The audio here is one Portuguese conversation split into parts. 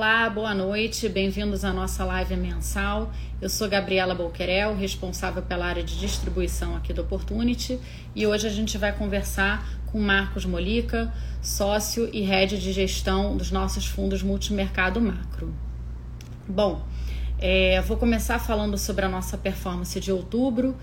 Olá, boa noite, bem-vindos à nossa live mensal. Eu sou Gabriela Bolquerel, responsável pela área de distribuição aqui do Opportunity, e hoje a gente vai conversar com Marcos Molica, sócio e head de gestão dos nossos fundos multimercado macro. Bom, vou começar falando sobre a nossa performance de outubro.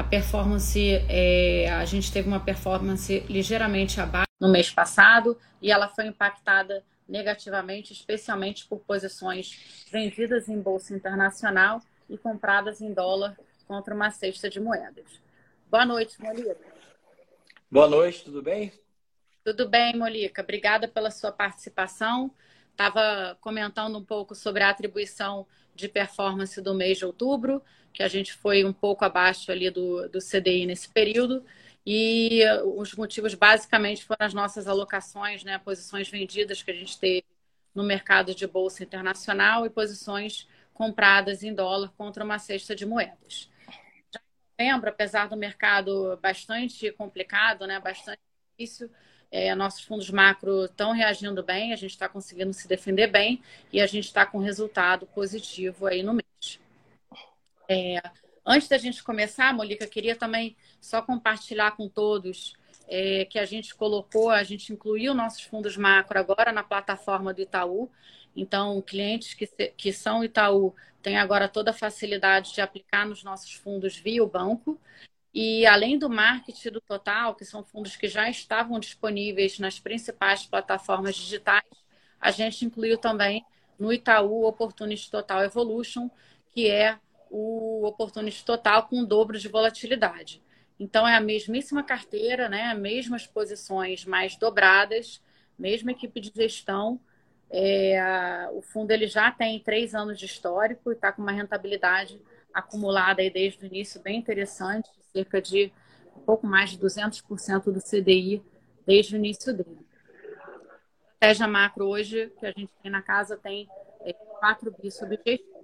A gente teve uma performance ligeiramente abaixo no mês passado e ela foi impactada negativamente, especialmente por posições vendidas em bolsa internacional e compradas em dólar contra uma cesta de moedas. Boa noite, Molica. Boa noite, tudo bem? Tudo bem, Molica. Obrigada pela sua participação. Estava comentando um pouco sobre a atribuição de performance do mês de outubro, que a gente foi um pouco abaixo ali do CDI nesse período. E os motivos basicamente foram as nossas alocações, né, posições vendidas que a gente teve no mercado de bolsa internacional e posições compradas em dólar contra uma cesta de moedas. Já em novembro, apesar do mercado bastante complicado, né, bastante difícil, nossos fundos macro estão reagindo bem, a gente está conseguindo se defender bem e a gente está com resultado positivo aí no mês. Antes da gente começar, Molica, queria também só compartilhar com todos que a gente incluiu nossos fundos macro agora na plataforma do Itaú. Então, clientes que são Itaú têm agora toda a facilidade de aplicar nos nossos fundos via o banco. E além do marketing do Total, que são fundos que já estavam disponíveis nas principais plataformas digitais, a gente incluiu também no Itaú o Opportunity Total Evolution, que é o Opportunity Total com o dobro de volatilidade. Então, é a mesmíssima carteira, né? Mesmas posições mais dobradas, mesma equipe de gestão. O fundo ele já tem 3 anos de histórico e está com uma rentabilidade acumulada aí desde o início bem interessante, cerca de um pouco mais de 200% do CDI desde o início dele. A estratégia macro hoje que a gente tem na casa tem 4 bi sob gestão.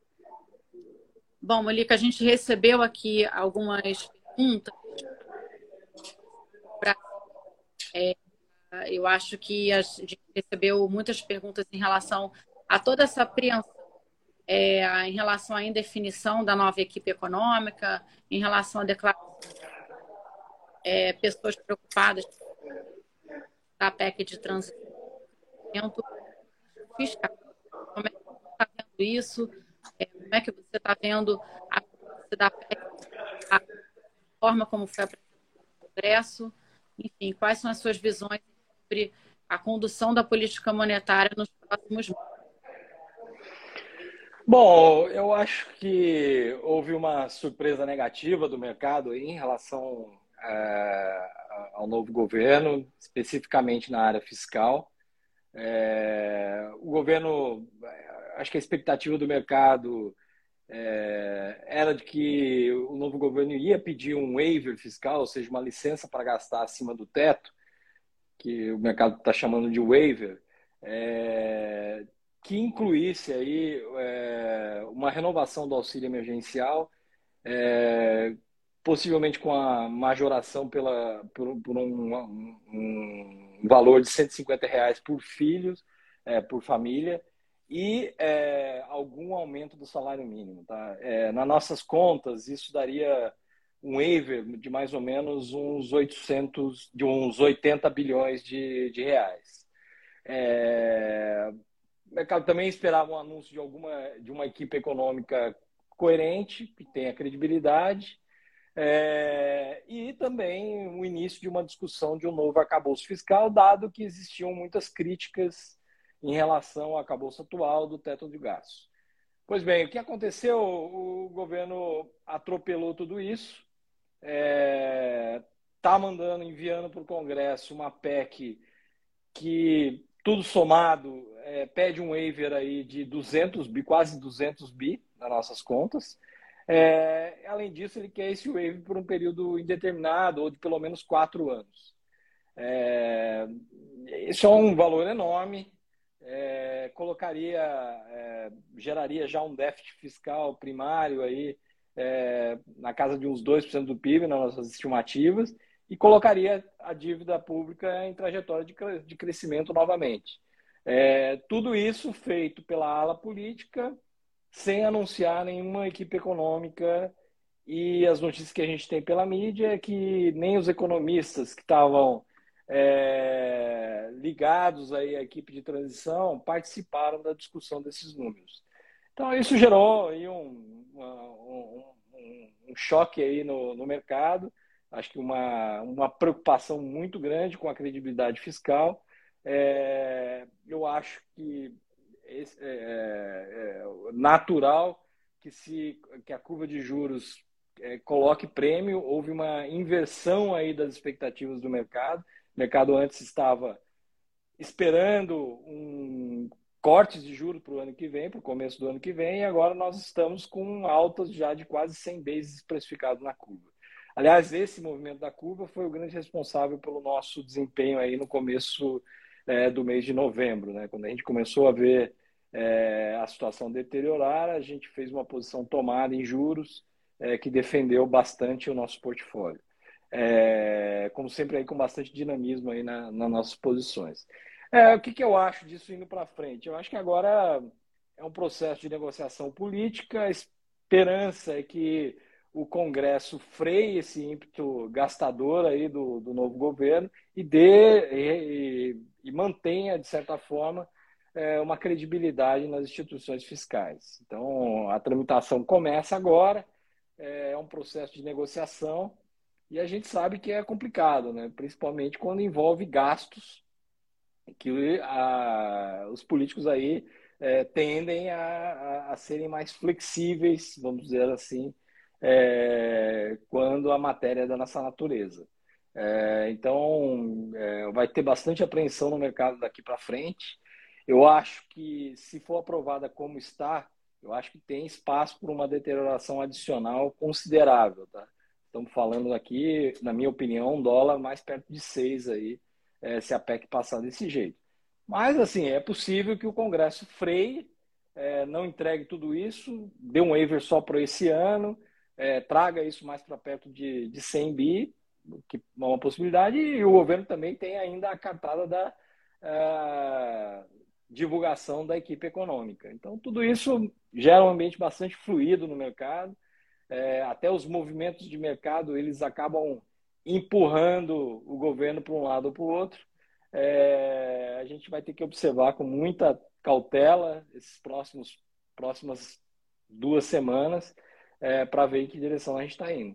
Bom, Molica, a gente recebeu aqui algumas perguntas. Eu acho que a gente recebeu muitas perguntas em relação a toda essa apreensão em relação à indefinição da nova equipe econômica, em relação à declaração, pessoas preocupadas da PEC de transição fiscal. Como é que você está vendo isso? Como é que você está vendo a mudança da PEC, a forma como foi apresentada no Congresso? Enfim, quais são as suas visões sobre a condução da política monetária nos próximos meses? Bom, eu acho que houve uma surpresa negativa do mercado em relação ao novo governo, especificamente na área fiscal. O governo, acho que a expectativa do mercado era de que o novo governo ia pedir um waiver fiscal, ou seja, uma licença para gastar acima do teto, que o mercado está chamando de waiver, que incluísse aí uma renovação do auxílio emergencial, possivelmente com a majoração por um valor de R$ 150 por filho, por família, e algum aumento do salário mínimo. Tá? Nas nossas contas, isso daria um waiver de mais ou menos uns 80 bilhões de reais. O mercado também esperava um anúncio de uma equipe econômica coerente, que tenha credibilidade, e também o início de uma discussão de um novo arcabouço fiscal, dado que existiam muitas críticas em relação ao arcabouço atual do teto de gastos. Pois bem, o que aconteceu? O governo atropelou tudo isso, está enviando para o Congresso uma PEC que, tudo somado, pede um waiver aí de 200 bi, quase 200 bi nas nossas contas. Além disso, ele quer esse waiver por um período indeterminado ou de pelo menos 4 anos. Isso é um valor enorme, geraria já um déficit fiscal primário aí, na casa de uns 2% do PIB nas nossas estimativas, e colocaria a dívida pública em trajetória de crescimento novamente. Tudo isso feito pela ala política, sem anunciar nenhuma equipe econômica, e as notícias que a gente tem pela mídia é que nem os economistas que estavam ligados aí à equipe de transição participaram da discussão desses números. Então, isso gerou aí um choque aí no mercado, acho que uma preocupação muito grande com a credibilidade fiscal. Eu acho que é natural que a curva de juros coloque prêmio. Houve uma inversão aí das expectativas do mercado. O mercado antes estava esperando cortes de juros para o ano que vem, para o começo do ano que vem, e agora nós estamos com altas já de quase 100 bases precificados na curva. Aliás, esse movimento da curva foi o grande responsável pelo nosso desempenho aí no começo do mês de novembro, né? Quando a gente começou a ver a situação deteriorar, a gente fez uma posição tomada em juros que defendeu bastante o nosso portfólio. Como sempre, aí com bastante dinamismo aí nas nossas posições. O que eu acho disso indo para frente? Eu acho que agora é um processo de negociação política. A esperança é que o Congresso freie esse ímpeto gastador aí do novo governo e mantenha, de certa forma, uma credibilidade nas instituições fiscais. Então, a tramitação começa agora, é um processo de negociação e a gente sabe que é complicado, né? Principalmente quando envolve gastos que os políticos aí tendem a serem mais flexíveis, vamos dizer assim, quando a matéria é da nossa natureza. Então, vai ter bastante apreensão no mercado daqui para frente. Eu acho que, se for aprovada como está, eu acho que tem espaço para uma deterioração adicional considerável, tá? Estamos falando aqui, na minha opinião, um dólar mais perto de 6 aí, se a PEC passar desse jeito. Mas, assim, é possível que o Congresso freie, não entregue tudo isso, dê um waiver só para esse ano, traga isso mais para perto de 100 bi, que é uma possibilidade, e o governo também tem ainda a cartada da divulgação da equipe econômica. Então, tudo isso gera um ambiente bastante fluido no mercado. Até os movimentos de mercado, eles acabam empurrando o governo para um lado ou para o outro. A gente vai ter que observar com muita cautela esses próximas 2 semanas para ver em que direção a gente está indo.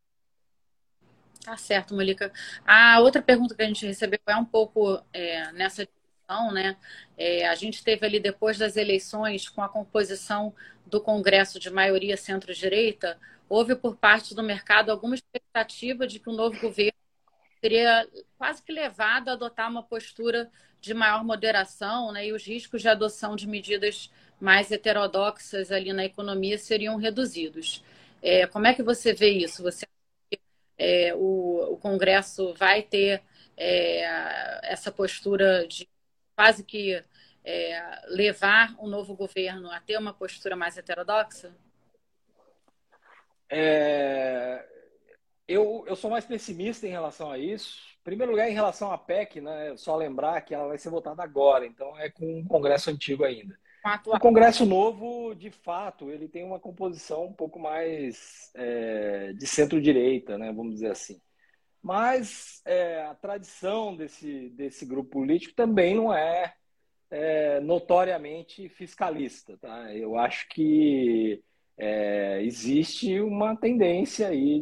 Tá certo, Molica. A outra pergunta que a gente recebeu é um pouco nessa discussão, né? A gente teve ali, depois das eleições, com a composição do Congresso de maioria centro-direita, houve por parte do mercado alguma expectativa de que o novo governo seria quase que levado a adotar uma postura de maior moderação, né? E os riscos de adoção de medidas mais heterodoxas ali na economia seriam reduzidos. Como é que você vê isso? Você o Congresso vai ter essa postura de quase que levar o novo governo a ter uma postura mais heterodoxa? Eu sou mais pessimista em relação a isso. Em primeiro lugar, em relação à PEC, né, só lembrar que ela vai ser votada agora, então é com um Congresso antigo ainda. O Congresso novo, de fato, ele tem uma composição um pouco mais de centro-direita, né, vamos dizer assim. Mas a tradição desse grupo político também não é notoriamente fiscalista, tá? Eu acho que existe uma tendência aí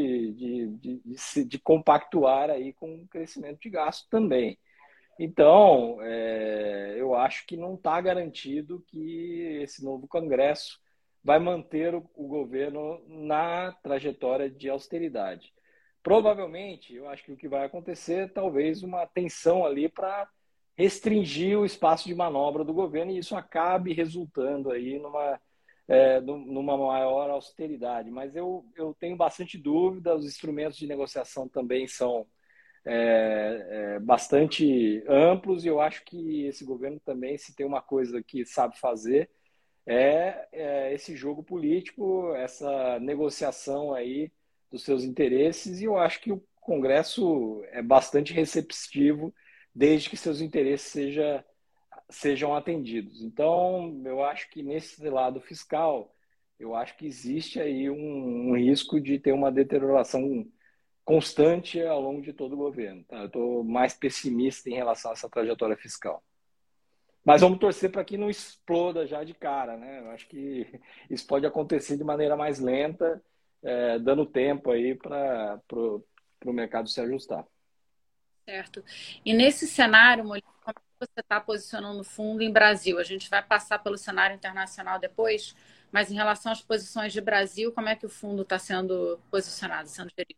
de compactuar aí com o crescimento de gasto também. Então, eu acho que não está garantido que esse novo Congresso vai manter o governo na trajetória de austeridade. Provavelmente, eu acho que o que vai acontecer é talvez uma tensão ali para restringir o espaço de manobra do governo, e isso acabe resultando aí numa maior austeridade. Mas eu tenho bastante dúvida, os instrumentos de negociação também são bastante amplos, e eu acho que esse governo também, se tem uma coisa que sabe fazer, esse jogo político, essa negociação aí dos seus interesses, e eu acho que o Congresso é bastante receptivo, desde que seus interesses sejam atendidos. Então, eu acho que nesse lado fiscal, eu acho que existe aí um risco de ter uma deterioração constante ao longo de todo o governo. Tá? Eu estou mais pessimista em relação a essa trajetória fiscal. Mas vamos torcer para que não exploda já de cara, né? Eu acho que isso pode acontecer de maneira mais lenta, dando tempo aí para o mercado se ajustar. Certo. E nesse cenário, Molina, como é que você está posicionando o fundo em Brasil? A gente vai passar pelo cenário internacional depois, mas em relação às posições de Brasil, como é que o fundo está sendo posicionado, sendo gerido?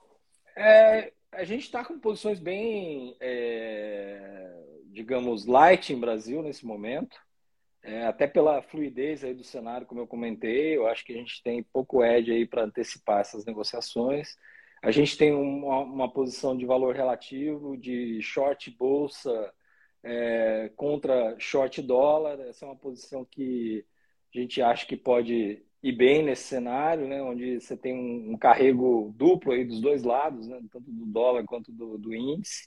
A gente está com posições bem, digamos, light em Brasil nesse momento, até pela fluidez aí do cenário, como eu comentei, eu acho que a gente tem pouco edge aí para antecipar essas negociações. A gente tem uma posição de valor relativo, de short bolsa contra short dólar. Essa é uma posição que a gente acha que pode ir bem nesse cenário, né, onde você tem um carrego duplo aí dos dois lados, né, tanto do dólar quanto do índice.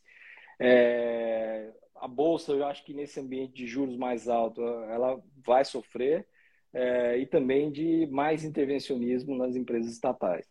A bolsa, eu acho que nesse ambiente de juros mais alto, ela vai sofrer, e também de mais intervencionismo nas empresas estatais.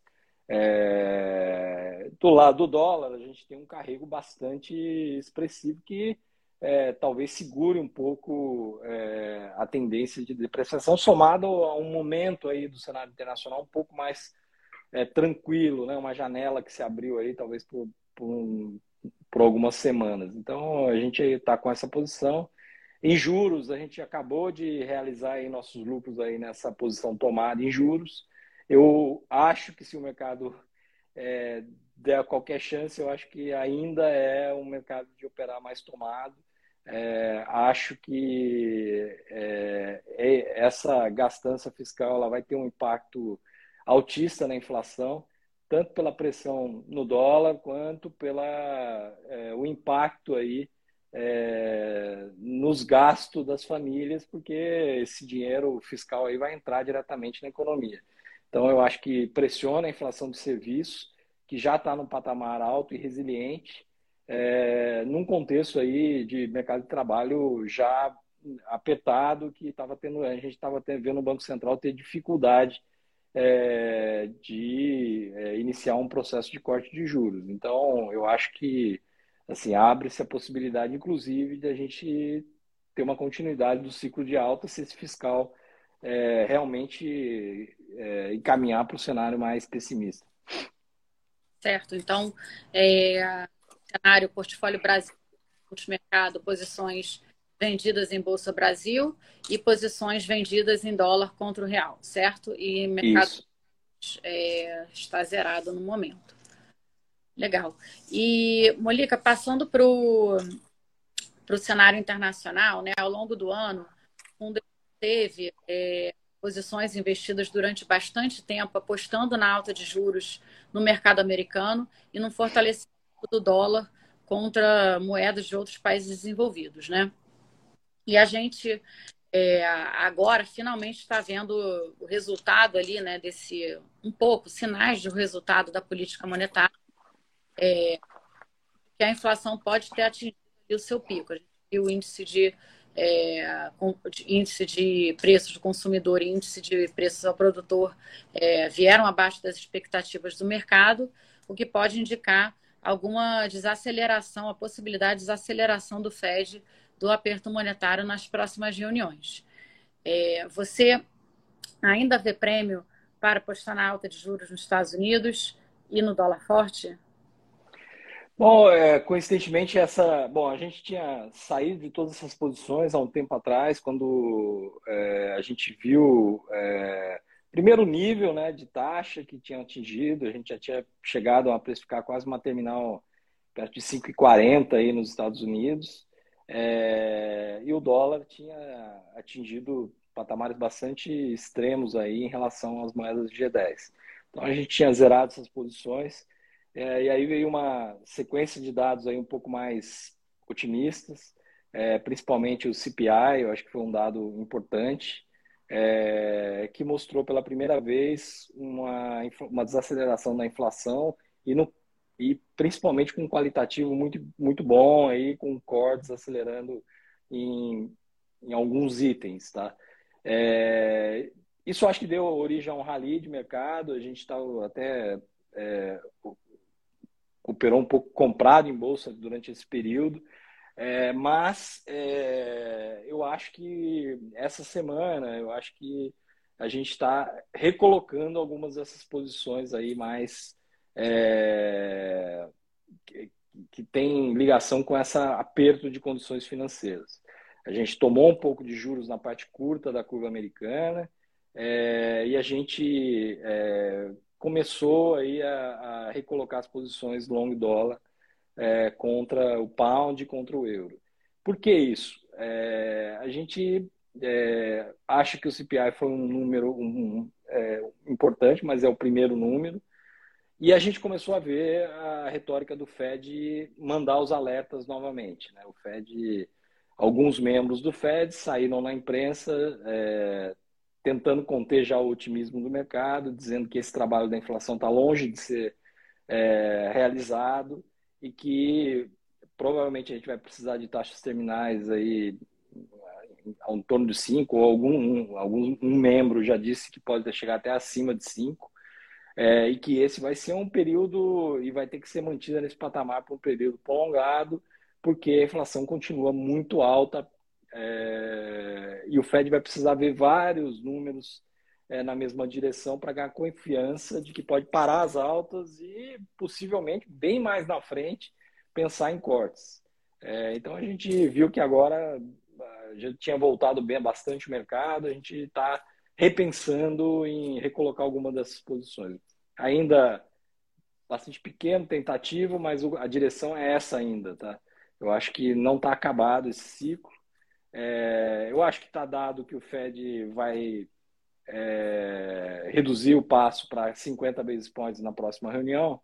Do lado do dólar, a gente tem um carrego bastante expressivo que talvez segure um pouco a tendência de depreciação, somado a um momento aí do cenário internacional um pouco mais tranquilo, né? Uma janela que se abriu aí, talvez por algumas semanas. Então, a gente está com essa posição. Em juros, a gente acabou de realizar aí nossos lucros aí nessa posição tomada em juros. Eu acho que se o mercado der qualquer chance, eu acho que ainda é um mercado de operar mais tomado. Acho que essa gastança fiscal ela vai ter um impacto altista na inflação, tanto pela pressão no dólar quanto o impacto aí nos gastos das famílias, porque esse dinheiro fiscal aí vai entrar diretamente na economia. Então, eu acho que pressiona a inflação de serviços, que já está num patamar alto e resiliente, num contexto aí de mercado de trabalho já apertado, que a gente estava vendo o Banco Central ter dificuldade de iniciar um processo de corte de juros. Então, eu acho que assim, abre-se a possibilidade, inclusive, de a gente ter uma continuidade do ciclo de alta se esse fiscal realmente encaminhar para o cenário mais pessimista. Certo. Então, cenário, portfólio Brasil, multimercado, posições vendidas em Bolsa Brasil e posições vendidas em dólar contra o real, certo? E mercado Isso. Está zerado no momento. Legal. E, Molica, passando para o cenário internacional, né, ao longo do ano, o fundo teve posições investidas durante bastante tempo, apostando na alta de juros no mercado americano e no fortalecimento do dólar contra moedas de outros países desenvolvidos, né? E a gente agora finalmente está vendo o resultado ali, né, sinais do resultado da política monetária, que a inflação pode ter atingido o seu pico. A gente viu o índice de preços do consumidor e índice de preços ao produtor vieram abaixo das expectativas do mercado, o que pode indicar alguma desaceleração, a possibilidade de desaceleração do Fed do aperto monetário nas próximas reuniões. Você ainda vê prêmio para apostar na alta de juros nos Estados Unidos e no dólar forte? Bom, coincidentemente, a gente tinha saído de todas essas posições há um tempo atrás, quando a gente viu primeiro nível, né, de taxa que tinha atingido, a gente já tinha chegado a precificar quase uma terminal perto de 5,40 aí nos Estados Unidos, e o dólar tinha atingido patamares bastante extremos aí em relação às moedas de G10. Então a gente tinha zerado essas posições. E aí veio uma sequência de dados aí um pouco mais otimistas, principalmente o CPI, eu acho que foi um dado importante, que mostrou pela primeira vez uma desaceleração da inflação e principalmente com um qualitativo muito, muito bom, aí, com o core desacelerando em em alguns itens, tá? É, isso acho que deu origem a um rally de mercado, a gente está até operou um pouco comprado em bolsa durante esse período, mas eu acho que essa semana, eu acho que a gente está recolocando algumas dessas posições aí mais que tem ligação com esse aperto de condições financeiras. A gente tomou um pouco de juros na parte curta da curva americana e a gente começou aí a recolocar as posições long dólar contra o pound e contra o euro. Por que isso? A gente acha que o CPI foi um número importante, mas é o primeiro número. E a gente começou a ver a retórica do Fed mandar os alertas novamente, né? O Fed, alguns membros do Fed saíram na imprensa tentando conter já o otimismo do mercado, dizendo que esse trabalho da inflação está longe de ser realizado e que provavelmente a gente vai precisar de taxas terminais aí em torno de 5, ou algum membro já disse que pode chegar até acima de 5. E que esse vai ser um período e vai ter que ser mantida nesse patamar por um período prolongado, porque a inflação continua muito alta e o Fed vai precisar ver vários números na mesma direção para ganhar confiança de que pode parar as altas e possivelmente, bem mais na frente, pensar em cortes. Então a gente viu que agora já tinha voltado bastante o mercado, a gente está repensando em recolocar alguma dessas posições. Ainda bastante pequeno, tentativo, mas a direção é essa ainda, tá? Eu acho que não está acabado esse ciclo. Eu acho que está dado que o Fed vai reduzir o passo para 50 basis points na próxima reunião,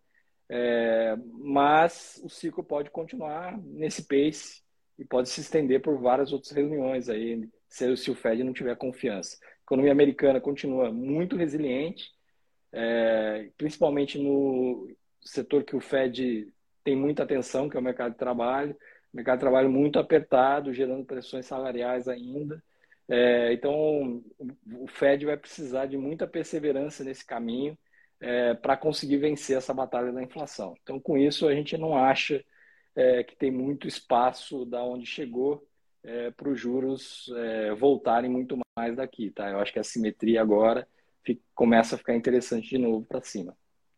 mas o ciclo pode continuar nesse pace e pode se estender por várias outras reuniões aí, se o Fed não tiver confiança. A economia americana continua muito resiliente, principalmente no setor que o Fed tem muita atenção, que é o mercado de trabalho. O mercado de trabalho muito apertado, gerando pressões salariais ainda. Então, o Fed vai precisar de muita perseverança nesse caminho para conseguir vencer essa batalha da inflação. Então, com isso, a gente não acha que tem muito espaço da onde chegou para os juros voltarem muito mais daqui. Tá? Eu acho que a simetria agora começa a ficar interessante de novo para cima.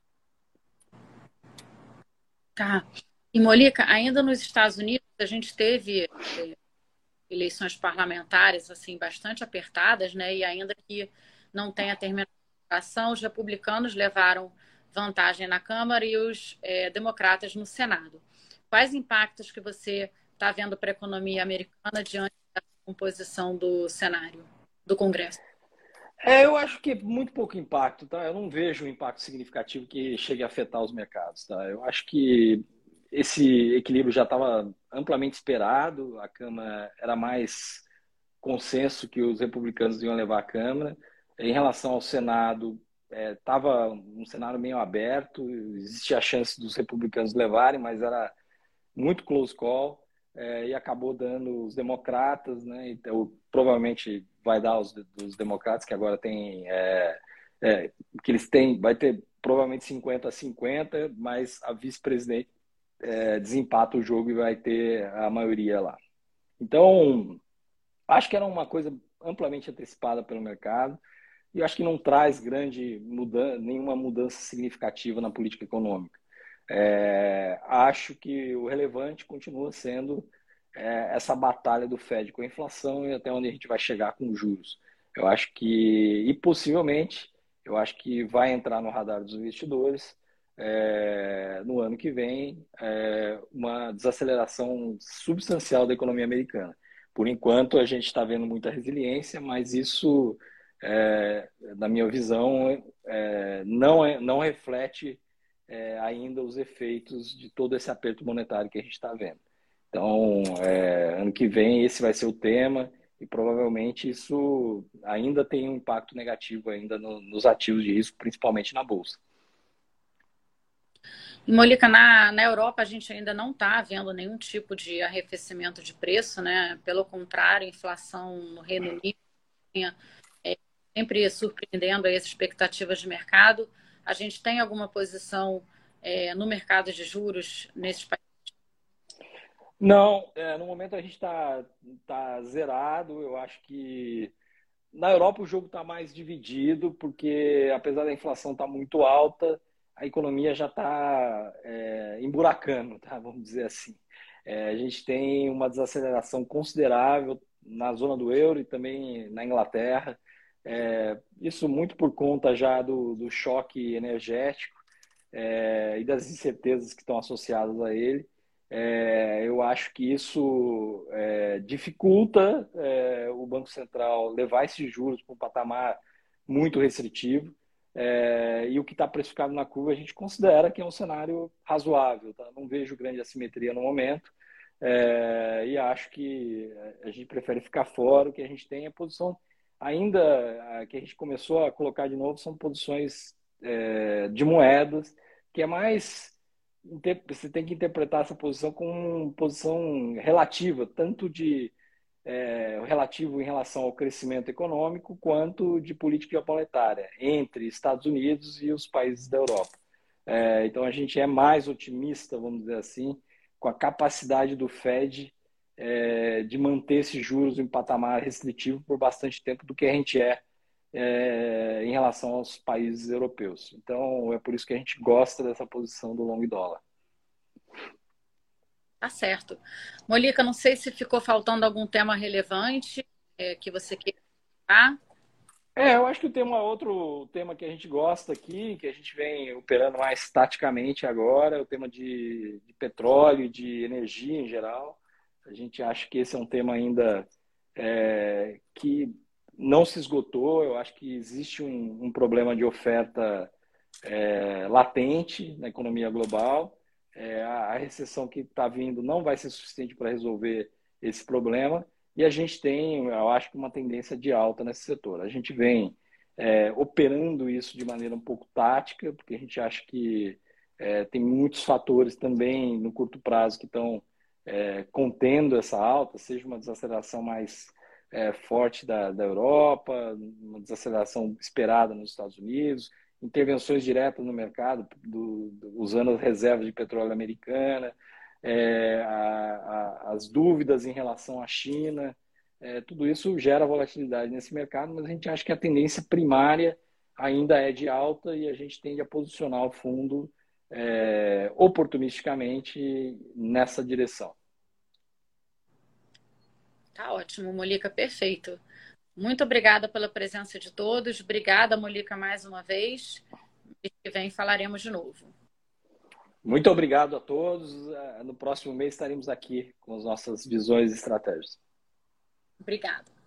Tá. E, Molica, ainda nos Estados Unidos, a gente teve eleições parlamentares assim bastante apertadas, né? E ainda que não tenha terminado a votação, os republicanos levaram vantagem na Câmara e os democratas no Senado. Quais impactos que você está vendo para a economia americana diante da composição do cenário, do Congresso? Eu acho que muito pouco impacto, tá? Eu não vejo um impacto significativo que chegue a afetar os mercados, tá? Eu acho que esse equilíbrio já estava amplamente esperado, a Câmara era mais consenso que os republicanos iam levar à Câmara. Em relação ao Senado, estava um cenário meio aberto, existia a chance dos republicanos levarem, mas era muito close call, e acabou dando os democratas, né? Então, provavelmente vai dar os democratas, que agora tem que eles têm, vai ter provavelmente 50-50, mas a vice-presidente desempata o jogo e vai ter a maioria lá. Então, acho que era uma coisa amplamente antecipada pelo mercado e acho que não traz nenhuma mudança significativa na política econômica. Acho que o relevante continua sendo essa batalha do Fed com a inflação e até onde a gente vai chegar com os juros. Eu acho que, e possivelmente, eu acho que vai entrar no radar dos investidores no ano que vem uma desaceleração substancial da economia americana. Por enquanto, a gente está vendo muita resiliência, mas isso, na minha visão, não reflete ainda os efeitos de todo esse aperto monetário que a gente está vendo. Então, ano que vem esse vai ser o tema e provavelmente isso ainda tem um impacto negativo ainda nos ativos de risco, principalmente na bolsa. E, Molica, na Europa a gente ainda não está vendo nenhum tipo de arrefecimento de preço, né? Pelo contrário, a inflação no Reino Unido é sempre surpreendendo aí as expectativas de mercado. A gente tem alguma posição no mercado de juros nesses países? Não, no momento a gente tá zerado. Eu acho que na Europa o jogo está mais dividido, porque apesar da inflação estar muito alta, a economia já está emburacando, tá? Vamos dizer assim. A gente tem uma desaceleração considerável na zona do euro e também na Inglaterra. Isso muito por conta já do choque energético e das incertezas que estão associadas a ele. Eu acho que isso dificulta o Banco Central levar esses juros para um patamar muito restritivo. E o que está precificado na curva a gente considera que é um cenário razoável. Tá? Não vejo grande assimetria no momento. E acho que a gente prefere ficar fora. O que a gente tem é posição ainda que a gente começou a colocar de novo são posições de moedas, que é mais. Você tem que interpretar essa posição como uma posição relativa, tanto de relativo em relação ao crescimento econômico, quanto de política monetária entre Estados Unidos e os países da Europa. Então a gente é mais otimista, vamos dizer assim, com a capacidade do Fed de manter esses juros em patamar restritivo por bastante tempo do que a gente em relação aos países europeus. Então, é por isso que a gente gosta dessa posição do long dólar. Tá certo. Molica, não sei se ficou faltando algum tema relevante que você queira falar. Eu acho que outro tema que a gente gosta aqui, que a gente vem operando mais taticamente agora, é o tema de petróleo, de energia em geral. A gente acha que esse é um tema ainda que não se esgotou. Eu acho que existe um problema de oferta latente na economia global. A recessão que está vindo não vai ser suficiente para resolver esse problema. E a gente tem, eu acho que uma tendência de alta nesse setor. A gente vem operando isso de maneira um pouco tática, porque a gente acha que tem muitos fatores também no curto prazo que estão contendo essa alta, seja uma desaceleração mais forte da Europa, uma desaceleração esperada nos Estados Unidos, intervenções diretas no mercado, usando as reservas de petróleo americana, as dúvidas em relação à China, tudo isso gera volatilidade nesse mercado, mas a gente acha que a tendência primária ainda é de alta e a gente tende a posicionar o fundo oportunisticamente nessa direção. Tá ótimo, Molica, perfeito. Muito obrigada pela presença de todos. Obrigada, Molica, mais uma vez. Mês que vem falaremos de novo. Muito obrigado a todos. No próximo mês estaremos aqui com as nossas visões e estratégias. Obrigada.